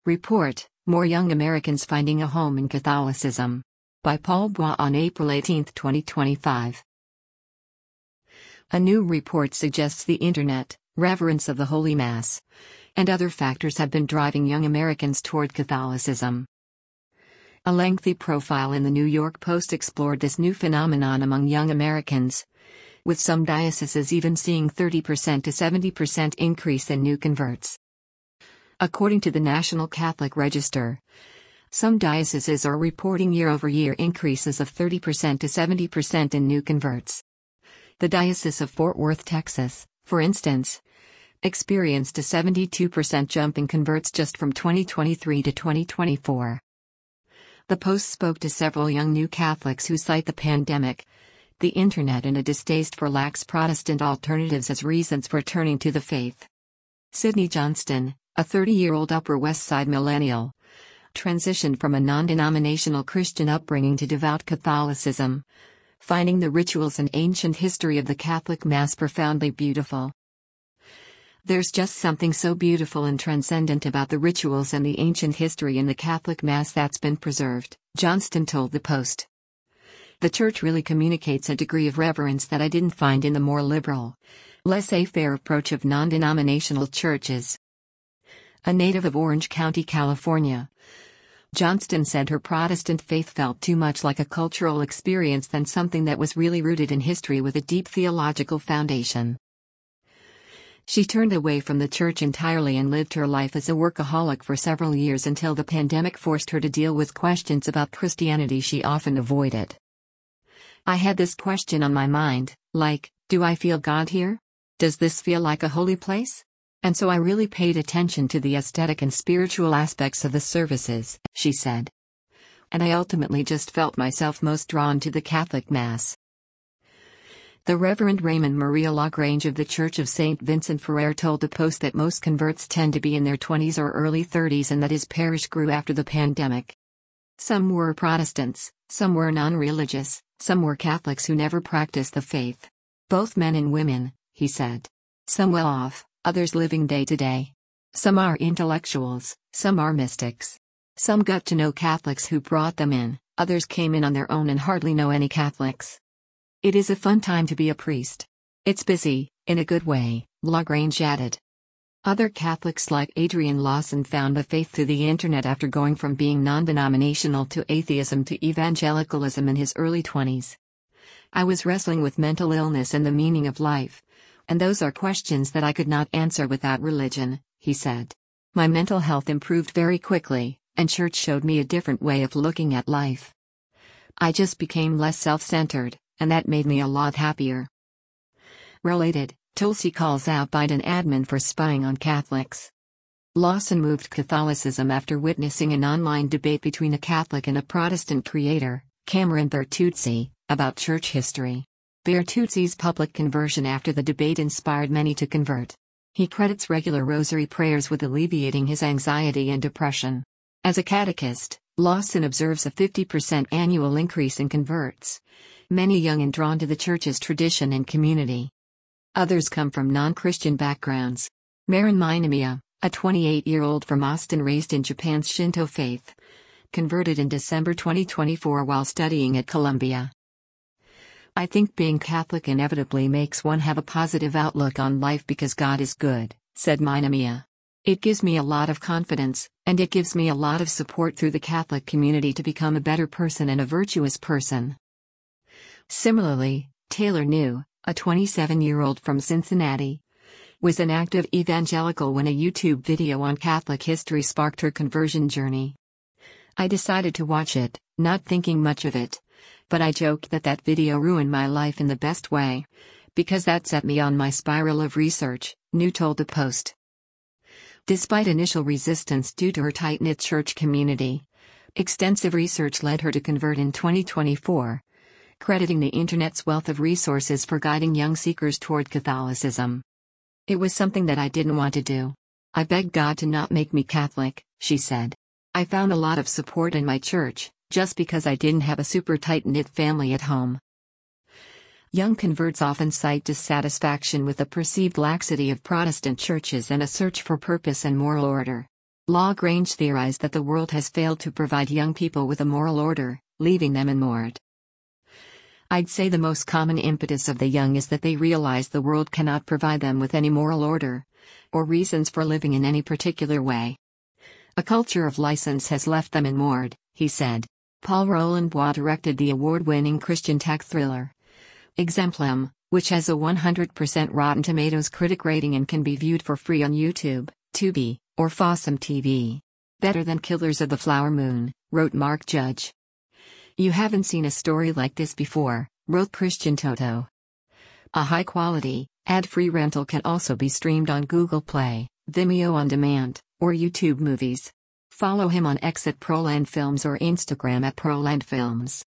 Report, More Young Americans Finding a Home in Catholicism. By Paul Bois on April 18, 2025. A new report suggests the Internet, reverence of the Holy Mass, and other factors have been driving young Americans toward Catholicism. A lengthy profile in the New York Post explored this new phenomenon among young Americans, with some dioceses even seeing 30% to 70% increase in new converts. According to the National Catholic Register, some dioceses are reporting year-over-year increases of 30% to 70% in new converts. The Diocese of Fort Worth, Texas, for instance, experienced a 72% jump in converts just from 2023 to 2024. The Post spoke to several young new Catholics who cite the pandemic, the Internet, and a distaste for lax Protestant alternatives as reasons for turning to the faith. Sydney Johnston, a 30-year-old Upper West Side millennial, transitioned from a non-denominational Christian upbringing to devout Catholicism, finding the rituals and ancient history of the Catholic Mass profoundly beautiful. "There's just something so beautiful and transcendent about the rituals and the ancient history in the Catholic Mass that's been preserved," Johnston told the Post. "The Church really communicates a degree of reverence that I didn't find in the more liberal, laissez-faire approach of non-denominational churches." A native of Orange County, California, Johnston said her Protestant faith felt too much like a cultural experience than something that was really rooted in history with a deep theological foundation. She turned away from the Church entirely and lived her life as a workaholic for several years until the pandemic forced her to deal with questions about Christianity she often avoided. "I had this question on my mind, like, do I feel God here? Does this feel like a holy place? And so I really paid attention to the aesthetic and spiritual aspects of the services," she said. "And I ultimately just felt myself most drawn to the Catholic Mass." The Reverend Raymond Maria Lagrange of the Church of St. Vincent Ferrer told the Post that most converts tend to be in their 20s or early 30s and that his parish grew after the pandemic. "Some were Protestants, some were non-religious, some were Catholics who never practiced the faith. Both men and women," he said. "Some well off, others living day to day. Some are intellectuals, some are mystics. Some got to know Catholics who brought them in, others came in on their own and hardly know any Catholics. It is a fun time to be a priest. It's busy, in a good way," Lagrange added. Other Catholics like Adrian Lawson found the faith through the Internet after going from being non-denominational to atheism to evangelicalism in his early 20s. "I was wrestling with mental illness and the meaning of life, and those are questions that I could not answer without religion," he said. "My mental health improved very quickly, and church showed me a different way of looking at life. I just became less self-centered, and that made me a lot happier." Related, Tulsi calls out Biden admin for spying on Catholics. Lawson moved Catholicism after witnessing an online debate between a Catholic and a Protestant creator, Cameron Bertuzzi, about church history. Bertuzzi's public conversion after the debate inspired many to convert. He credits regular rosary prayers with alleviating his anxiety and depression. As a catechist, Lawson observes a 50% annual increase in converts, many young and drawn to the Church's tradition and community. Others come from non-Christian backgrounds. Marin Minamiya, a 28-year-old from Austin raised in Japan's Shinto faith, converted in December 2024 while studying at Columbia. "I think being Catholic inevitably makes one have a positive outlook on life because God is good," said Minamiya. "It gives me a lot of confidence, and it gives me a lot of support through the Catholic community to become a better person and a virtuous person." Similarly, Taylor New, a 27-year-old from Cincinnati, was an active evangelical when a YouTube video on Catholic history sparked her conversion journey. "I decided to watch it, not thinking much of it. But I joked that video ruined my life in the best way, because that set me on my spiral of research," New told the Post. Despite initial resistance due to her tight-knit church community, extensive research led her to convert in 2024, crediting the Internet's wealth of resources for guiding young seekers toward Catholicism. "It was something that I didn't want to do. I begged God to not make me Catholic," she said. "I found a lot of support in my church, just because I didn't have a super tight-knit family at home." Young converts often cite dissatisfaction with the perceived laxity of Protestant churches and a search for purpose and moral order. Lagrange theorized that the world has failed to provide young people with a moral order, leaving them ignored. I'd say the most common impetus of the young is that they realize the world cannot provide them with any moral order, or reasons for living in any particular way. A culture of license has left them ignored, he said. Paul Roland Bois directed the award-winning Christian tech thriller Exemplum, which has a 100% Rotten Tomatoes critic rating and can be viewed for free on YouTube, Tubi, or Fossum TV. Better than Killers of the Flower Moon, wrote Mark Judge. You haven't seen a story like this before, wrote Christian Toto. A high-quality, ad-free rental can also be streamed on Google Play, Vimeo On Demand, or YouTube Movies. Follow him on X at Proland Films or Instagram at Proland Films.